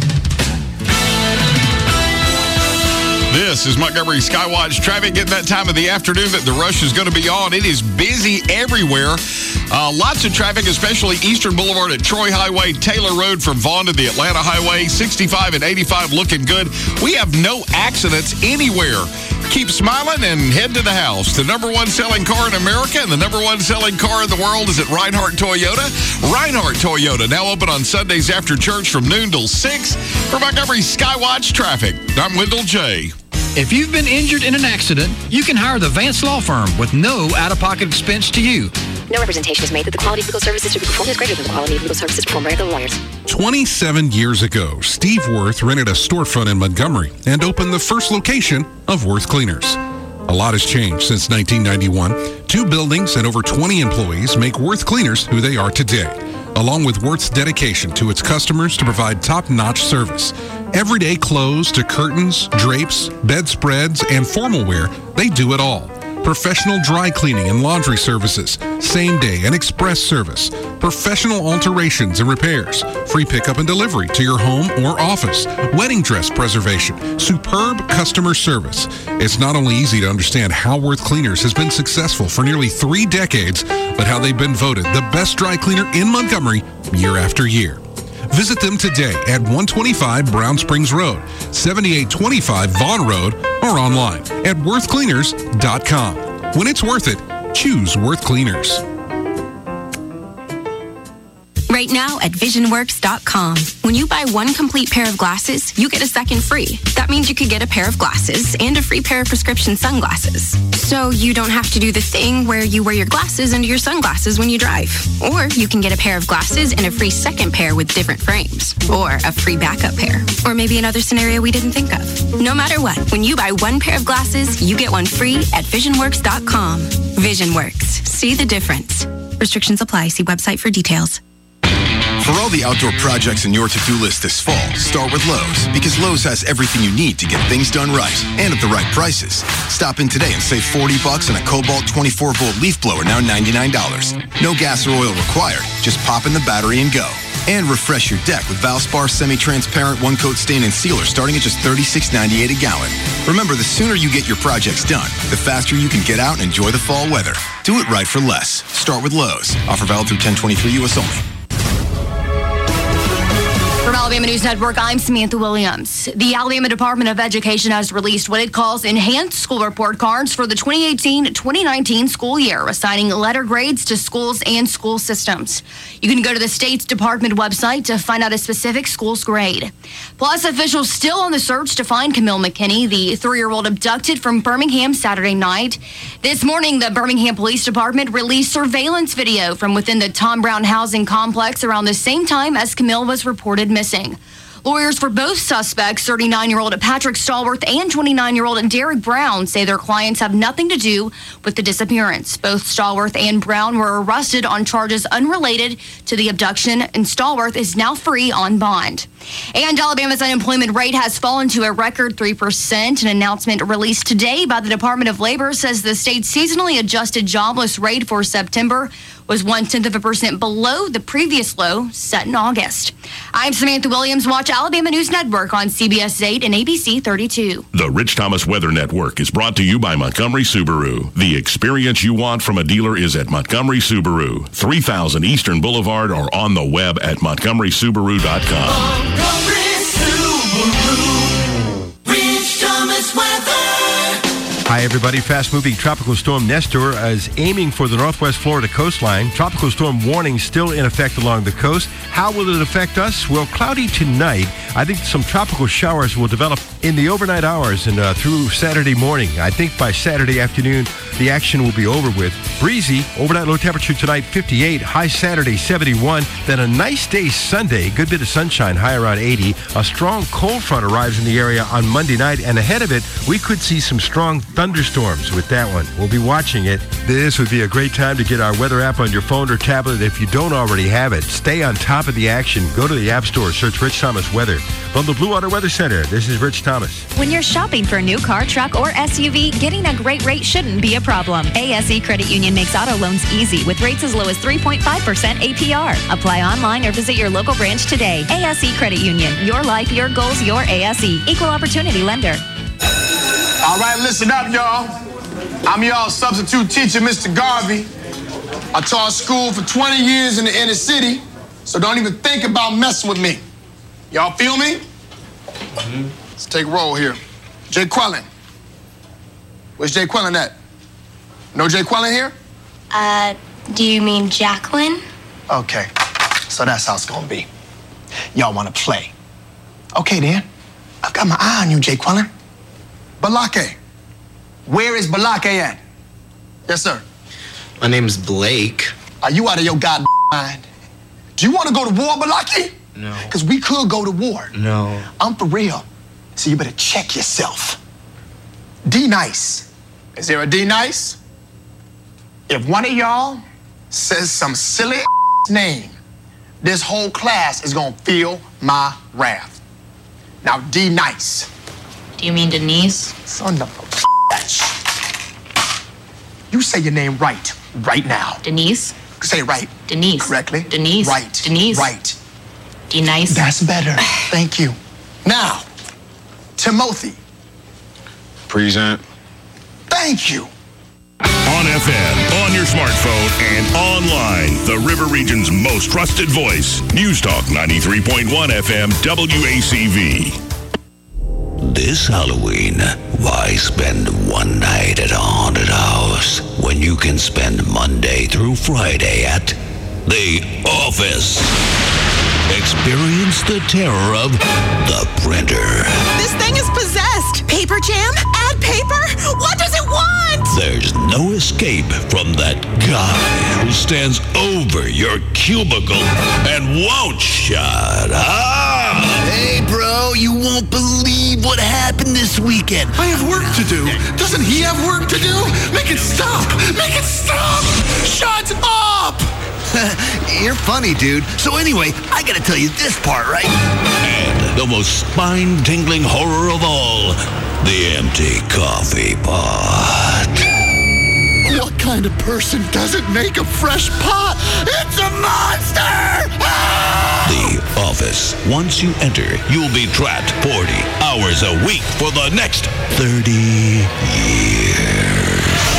This is Montgomery Skywatch traffic. Getting that time of the afternoon that the rush is going to be on. It is busy everywhere. Lots of traffic, especially Eastern Boulevard at Troy Highway, Taylor Road from Vaughn to the Atlanta Highway, 65 and 85 looking good. We have no accidents anywhere. Keep smiling and head to the house. The #1 selling car in America and the #1 selling car in the world is at Reinhardt Toyota. Reinhardt Toyota, now open on Sundays after church from noon till 6. For Montgomery Skywatch traffic, I'm Wendell J. If you've been injured in an accident, you can hire the Vance Law Firm with no out-of-pocket expense to you. No representation is made that the quality of legal services to be performed is greater than the quality of legal services performed by other lawyers. 27 years ago, Steve Worth rented a storefront in Montgomery and opened the first location of Worth Cleaners. A lot has changed since 1991. 2 buildings and over 20 employees make Worth Cleaners who they are today, along with Worth's dedication to its customers to provide top-notch service. Everyday clothes to curtains, drapes, bedspreads, and formal wear, they do it all. Professional dry cleaning and laundry services, same-day and express service, professional alterations and repairs, free pickup and delivery to your home or office, wedding dress preservation, superb customer service. It's not only easy to understand how Worth Cleaners has been successful for nearly 3 decades, but how they've been voted the best dry cleaner in Montgomery year after year. Visit them today at 125 Brown Springs Road, 7825 Vaughn Road, or online at worthcleaners.com. When it's worth it, choose Worth Cleaners. Right now at VisionWorks.com. When you buy 1 complete pair of glasses, you get a second free. That means you could get a pair of glasses and a free pair of prescription sunglasses. So you don't have to do the thing where you wear your glasses under your sunglasses when you drive. Or you can get a pair of glasses and a free second pair with different frames. Or a free backup pair. Or maybe another scenario we didn't think of. No matter what, when you buy 1 pair of glasses, you get 1 free at VisionWorks.com. VisionWorks. See the difference. Restrictions apply. See website for details. For all the outdoor projects in your to-do list this fall, start with Lowe's, because Lowe's has everything you need to get things done right and at the right prices. Stop in today and save $40 on a Cobalt 24-volt leaf blower, now $99. No gas or oil required. Just pop in the battery and go. And refresh your deck with Valspar semi-transparent one-coat stain and sealer starting at just $36.98 a gallon. Remember, the sooner you get your projects done, the faster you can get out and enjoy the fall weather. Do it right for less. Start with Lowe's. Offer valid through 10/23 U.S. only. From Alabama News Network, I'm Samantha Williams. The Alabama Department of Education has released what it calls enhanced school report cards for the 2018-2019 school year, assigning letter grades to schools and school systems. You can go to the state's department website to find out a specific school's grade. Plus, officials still on the search to find Camille McKinney, the 3-year-old abducted from Birmingham Saturday night. This morning, the Birmingham Police Department released surveillance video from within the Tom Brown housing complex around the same time as Camille was reported missing. Lawyers for both suspects, 39-year-old Patrick Stallworth and 29-year-old Derek Brown, say their clients have nothing to do with the disappearance. Both Stallworth and Brown were arrested on charges unrelated to the abduction, and Stallworth is now free on bond. And Alabama's unemployment rate has fallen to a record 3%. An announcement released today by the Department of Labor says the state's seasonally adjusted jobless rate for September was 0.1% below the previous low set in August. I'm Samantha Williams. Watch Alabama News Network on CBS 8 and ABC 32. The Rich Thomas Weather Network is brought to you by Montgomery Subaru. The experience you want from a dealer is at Montgomery Subaru, 3000 Eastern Boulevard, or on the web at montgomerysubaru.com. Montgomery Subaru, Rich Thomas Weather. Hi, everybody. Fast-moving Tropical Storm Nestor is aiming for the northwest Florida coastline. Tropical storm warning still in effect along the coast. How will it affect us? Well, cloudy tonight. I think some tropical showers will develop in the overnight hours and through Saturday morning. I think by Saturday afternoon, the action will be over with. Breezy, overnight low temperature tonight, 58. High Saturday, 71. Then a nice day Sunday, good bit of sunshine, high around 80. A strong cold front arrives in the area on Monday night, and ahead of it, we could see some strong thunderstorms with that one. We'll be watching it. This would be a great time to get our weather app on your phone or tablet if you don't already have it. Stay on top of the action. Go to the App Store, search Rich Thomas Weather. From the Blue Water Weather Center, this is Rich Thomas. When you're shopping for a new car, truck, or SUV, getting a great rate shouldn't be a problem. ASE Credit Union makes auto loans easy with rates as low as 3.5% APR. Apply online or visit your local branch today. ASE Credit Union. Your life, your goals, your ASE. Equal opportunity lender. All right, listen up, y'all. I'm y'all substitute teacher, Mr. Garvey. I taught school for 20 years in the inner city, so don't even think about messing with me. Y'all feel me? Mm-hmm. Let's take a roll here. Jay Quellen. Where's Jay Quellen at? No Jay Quellen here? Do you mean Jacqueline? Okay, so that's how it's gonna be. Y'all wanna play. Okay then, I've got my eye on you, Jay Quellen. Balake. Where is Balake at? Yes, sir. My name's Blake. Are you out of your goddamn mind? Do you want to go to war, Balake? No. Because we could go to war. No. I'm for real. So you better check yourself. D-Nice. Is there a D-Nice? If one of y'all says some silly name, this whole class is gonna feel my wrath. Now, D-Nice. Do you mean Denise? Son of a bitch. You say your name right now. Denise? Say it right. Denise. Correctly. Denise. Right. Denise. Right. D-Nice. That's better. Thank you. Now, Timothy. Present. Thank you. On FM, on your smartphone, and online. The River Region's most trusted voice. News Talk 93.1 FM WACV. This Halloween, why spend one night at a haunted house when you can spend Monday through Friday at the office? Experience the terror of the printer. This thing is possessed. Paper jam? Add paper? What does it want? There's no escape from that guy who stands over your cubicle and won't shut up. Hey, bro, you won't believe what happened this weekend. I have work to do. Doesn't he have work to do? Make it stop. Make it stop. Shut up. You're funny, dude. So anyway, I gotta tell you this part, right? And the most spine-tingling horror of all, the empty coffee pot. What kind of person doesn't make a fresh pot? It's a monster! The office. Once you enter, you'll be trapped 40 hours a week for the next 30 years.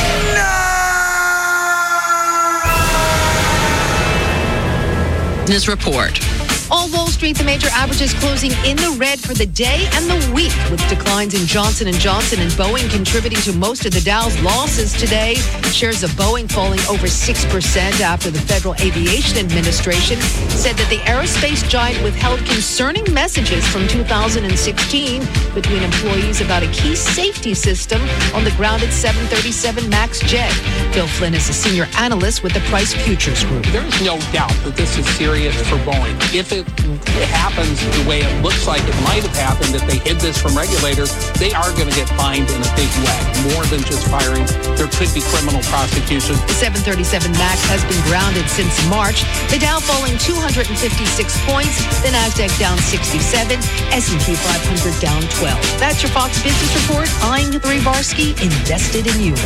Business Report. On Wall Street, the major averages closing in the red for the day and the week, with declines in Johnson & Johnson and Boeing contributing to most of the Dow's losses today. Shares of Boeing falling over 6% after the Federal Aviation Administration said that the aerospace giant withheld concerning messages from 2016 between employees about a key safety system on the grounded 737 MAX jet. Bill Flynn is a senior analyst with the Price Futures Group. There is no doubt that this is serious for Boeing. If it happens the way it looks like it might have happened, if they hid this from regulators, they are going to get fined in a big way. More than just firing, there could be criminal prosecution. The 737 MAX has been grounded since March. The Dow falling 256 points, the NASDAQ down 67, S&P 500 down 12. That's your Fox Business Report. I'm Hillary Barsky, invested in you.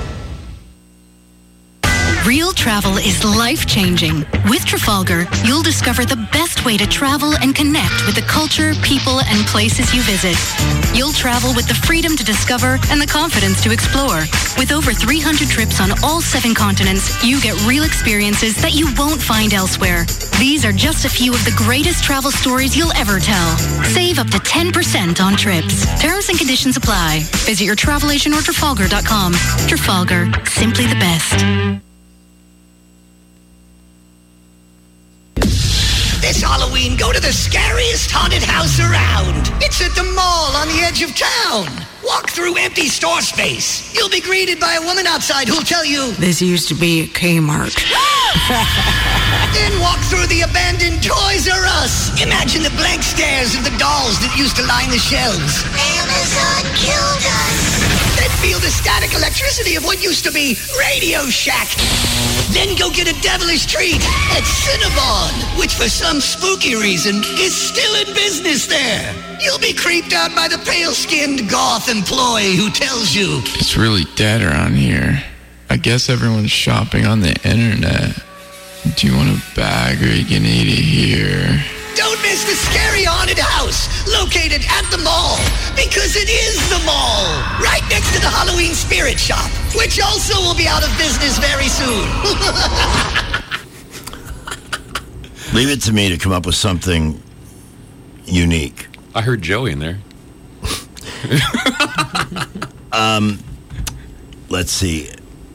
Real travel is life-changing. With Trafalgar, you'll discover the best way to travel and connect with the culture, people, and places you visit. You'll travel with the freedom to discover and the confidence to explore. With over 300 trips on all 7 continents, you get real experiences that you won't find elsewhere. These are just a few of the greatest travel stories you'll ever tell. Save up to 10% on trips. Terms and conditions apply. Visit your travel agent or Trafalgar.com. Trafalgar, simply the best. This Halloween, go to the scariest haunted house around. It's at the mall on the edge of town. Walk through empty store space. You'll be greeted by a woman outside who'll tell you, "This used to be a Kmart." Then walk through the abandoned Toys R Us. Imagine the blank stares of the dolls that used to line the shelves. Amazon killed us. Then feel the static electricity of what used to be Radio Shack. Then go get a devilish treat at Cinnabon, which for some spooky reason is still in business there. You'll be creeped out by the pale-skinned goth employee who tells you, "It's really dead around here. I guess everyone's shopping on the internet. Do you want a bag or you can eat it here?" Don't miss the scary haunted house located at the mall, because it is the mall, right next to the Halloween Spirit Shop, which also will be out of business very soon. Leave it to me to come up with something unique. I heard Joey in there. Let's see.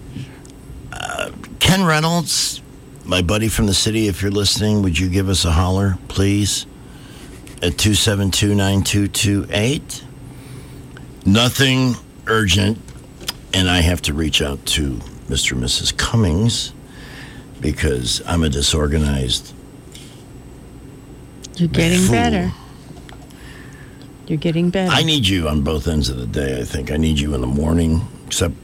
Ken Reynolds, my buddy from the city, if you're listening, would you give us a holler, please, at 272-9228? Nothing urgent, and I have to reach out to Mr. and Mrs. Cummings because I'm a disorganized You're getting fool. better. You're getting better. I need you on both ends of the day, I think. I need you in the morning, except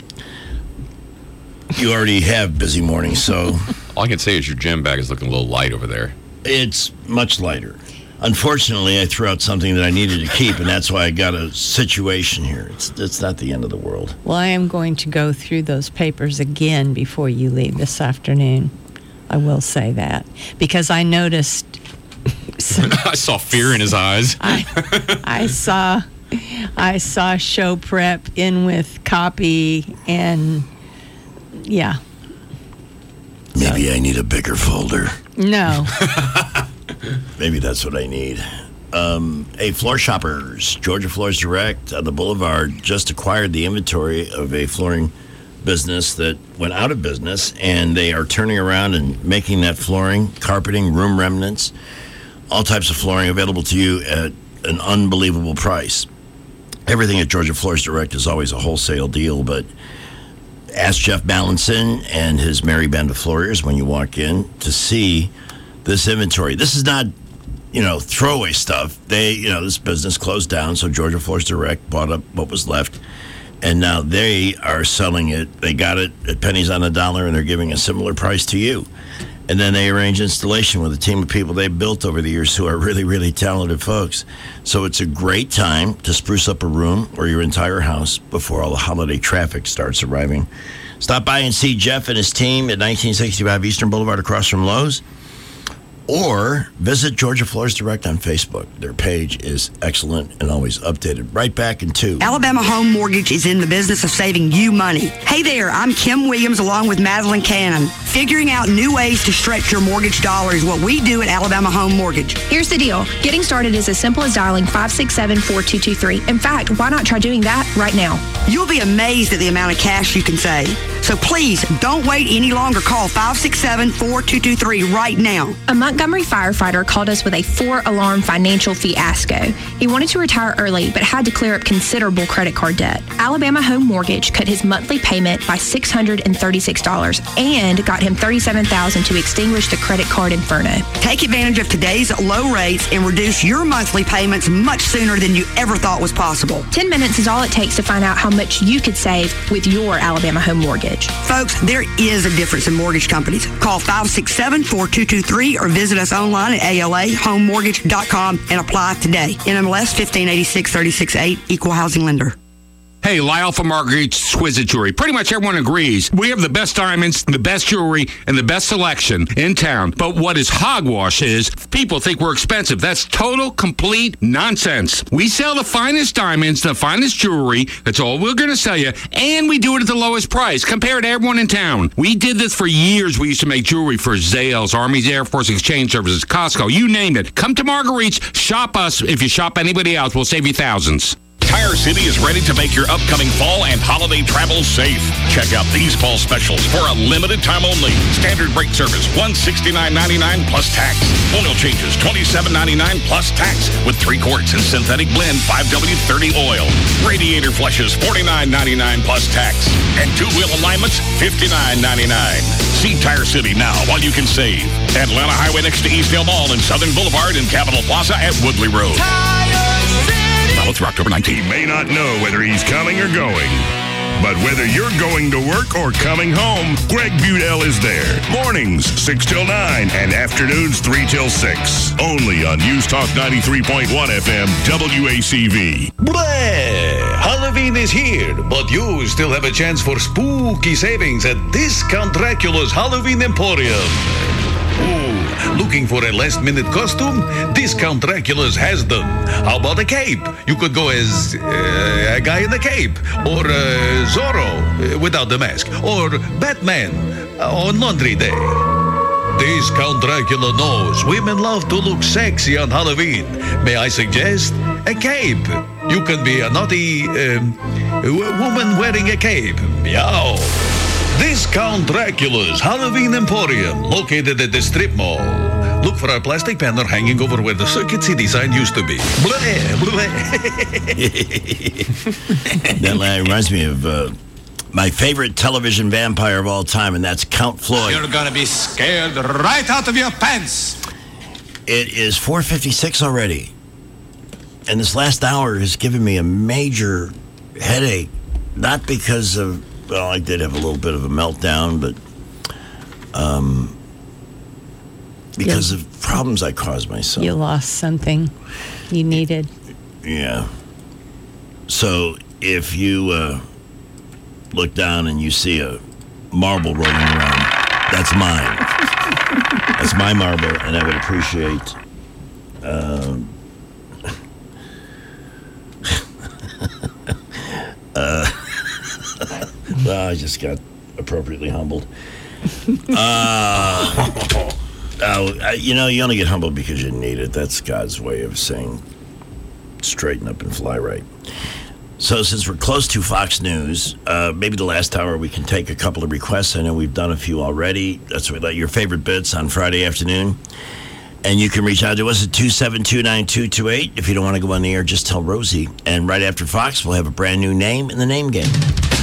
you already have busy mornings, so... All I can say is your gym bag is looking a little light over there. It's much lighter. Unfortunately, I threw out something that I needed to keep, and that's why I got a situation here. It's not the end of the world. Well, I am going to go through those papers again before you leave this afternoon. I will say that. Because I noticed... I saw fear in his eyes. I saw show prep in with copy, and yeah. Maybe I need a bigger folder. No. Maybe that's what I need. Hey, floor shoppers, Georgia Floors Direct on the Boulevard just acquired the inventory of a flooring business that went out of business, and they are turning around and making that flooring, carpeting, room remnants, all types of flooring available to you at an unbelievable price. Everything at Georgia Floors Direct is always a wholesale deal, but ask Jeff Ballinson and his merry band of floorers when you walk in to see this inventory. This is not, throwaway stuff. This business closed down, so Georgia Floors Direct bought up what was left, and now they are selling it. They got it at pennies on the dollar, and they're giving a similar price to you. And then they arrange installation with a team of people they've built over the years who are really, really talented folks. So it's a great time to spruce up a room or your entire house before all the holiday traffic starts arriving. Stop by and see Jeff and his team at 1965 Eastern Boulevard across from Lowe's. Or visit Georgia Floors Direct on Facebook. Their page is excellent and always updated. Right back in 2. Alabama Home Mortgage is in the business of saving you money. Hey there, I'm Kim Williams along with Madeline Cannon. Figuring out new ways to stretch your mortgage dollar is what we do at Alabama Home Mortgage. Here's the deal. Getting started is as simple as dialing 567-4223. In fact, why not try doing that right now? You'll be amazed at the amount of cash you can save. So please, don't wait any longer. Call 567-4223 right now. A Montgomery firefighter called us with a 4-alarm financial fiasco. He wanted to retire early, but had to clear up considerable credit card debt. Alabama Home Mortgage cut his monthly payment by $636 and got him $37,000 to extinguish the credit card inferno. Take advantage of today's low rates and reduce your monthly payments much sooner than you ever thought was possible. 10 minutes is all it takes to find out how much you could save with your Alabama Home Mortgage. Folks, there is a difference in mortgage companies. Call 567-4223 or visit us online at alahomemortgage.com and apply today. NMLS 1586-368, Equal Housing Lender. Hey, Lyle from Marguerite's Exquisite Jewelry. Pretty much everyone agrees. We have the best diamonds, the best jewelry, and the best selection in town. But what is hogwash is people think we're expensive. That's total, complete nonsense. We sell the finest diamonds, the finest jewelry. That's all we're going to sell you. And we do it at the lowest price compared to everyone in town. We did this for years. We used to make jewelry for Zales, Army's Air Force Exchange Services, Costco, you name it. Come to Marguerite's. Shop us. If you shop anybody else, we'll save you thousands. Tire City is ready to make your upcoming fall and holiday travel safe. Check out these fall specials for a limited time only. Standard brake service, $169.99 plus tax. Oil changes, $27.99 plus tax with 3 quarts in synthetic blend 5W30 oil. Radiator flushes, $49.99 plus tax. And 2-wheel alignments, $59.99. See Tire City now while you can save. Atlanta Highway next to Eastdale Mall and Southern Boulevard and Capitol Plaza at Woodley Road. Valid through October 19th. He may not know whether he's coming or going, but whether you're going to work or coming home, Greg Budell is there. Mornings, 6 till 9, and afternoons, 3 till 6. Only on News Talk 93.1 FM, WACV. Bleh! Halloween is here, but you still have a chance for spooky savings at Discount Dracula's Halloween Emporium. Ooh, looking for a last-minute costume? Discount Dracula's has them. How about a cape? You could go as a guy in a cape, or Zorro without the mask, or Batman on Laundry Day. Discount Dracula knows women love to look sexy on Halloween. May I suggest a cape? You can be a naughty woman wearing a cape. Meow. Discount Dracula's Halloween Emporium, located at the Strip Mall. Look for our plastic banner hanging over where the Circuit City sign used to be. That reminds me of my favorite television vampire of all time, and that's Count Floyd. You're going to be scared right out of your pants. It is 4:56 already, and this last hour has given me a major headache. Not because of, well, I did have a little bit of a meltdown, but because of problems I caused myself. You lost something you needed. Yeah. So if you look down and you see a marble rolling around, that's mine. That's my marble, and I would appreciate well, I just got appropriately humbled. You know, you only get humbled because you need it. That's God's way of saying straighten up and fly right. So since we're close to Fox News, maybe the last hour we can take a couple of requests. I know we've done a few already. That's what we let your favorite bits on Friday afternoon. And you can reach out to us at 272-9228. If you don't want to go on the air, just tell Rosie. And right after Fox, we'll have a brand new name in the name game.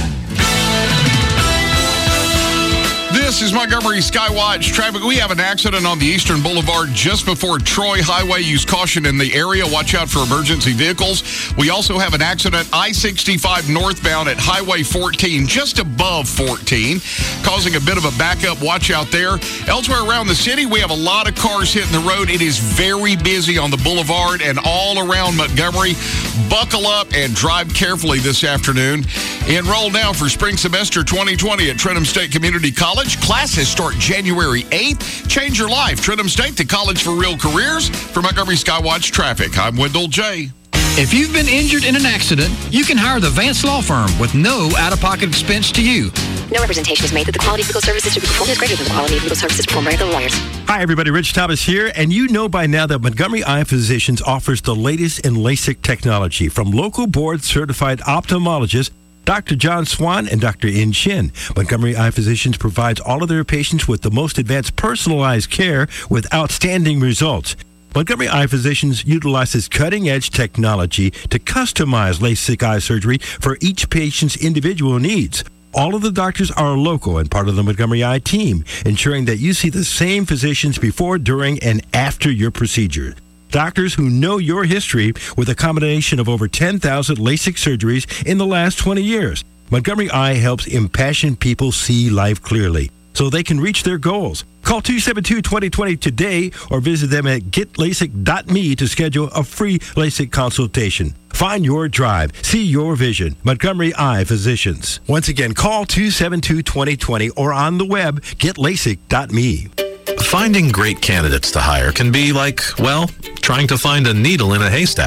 This is Montgomery Skywatch traffic. We have an accident on the Eastern Boulevard just before Troy Highway. Use caution in the area. Watch out for emergency vehicles. We also have an accident I-65 northbound at Highway 14, just above 14, causing a bit of a backup. Watch out there. Elsewhere around the city, we have a lot of cars hitting the road. It is very busy on the boulevard and all around Montgomery. Buckle up and drive carefully this afternoon. Enroll now for spring semester 2020 at Trenton State Community College. Classes start January 8th. Change your life. Trenton State, the college for real careers. For Montgomery Skywatch Traffic, I'm Wendell J. If you've been injured in an accident, you can hire the Vance Law Firm with no out-of-pocket expense to you. No representation is made that the quality of legal services to be performed is greater than the quality of legal services performed by other lawyers. Hi, everybody. Rich Thomas here, and you know by now that Montgomery Eye Physicians offers the latest in LASIK technology from local board-certified ophthalmologists Dr. John Swan and Dr. In Shin. Montgomery Eye Physicians provides all of their patients with the most advanced personalized care with outstanding results. Montgomery Eye Physicians utilizes cutting-edge technology to customize LASIK eye surgery for each patient's individual needs. All of the doctors are local and part of the Montgomery Eye team, ensuring that you see the same physicians before, during, and after your procedure. Doctors who know your history with a combination of over 10,000 LASIK surgeries in the last 20 years. Montgomery Eye helps impassioned people see life clearly so they can reach their goals. Call 272-2020 today or visit them at getlasik.me to schedule a free LASIK consultation. Find your drive. See your vision. Montgomery Eye Physicians. Once again, call 272-2020 or on the web, getlasik.me. Finding great candidates to hire can be like, well, trying to find a needle in a haystack.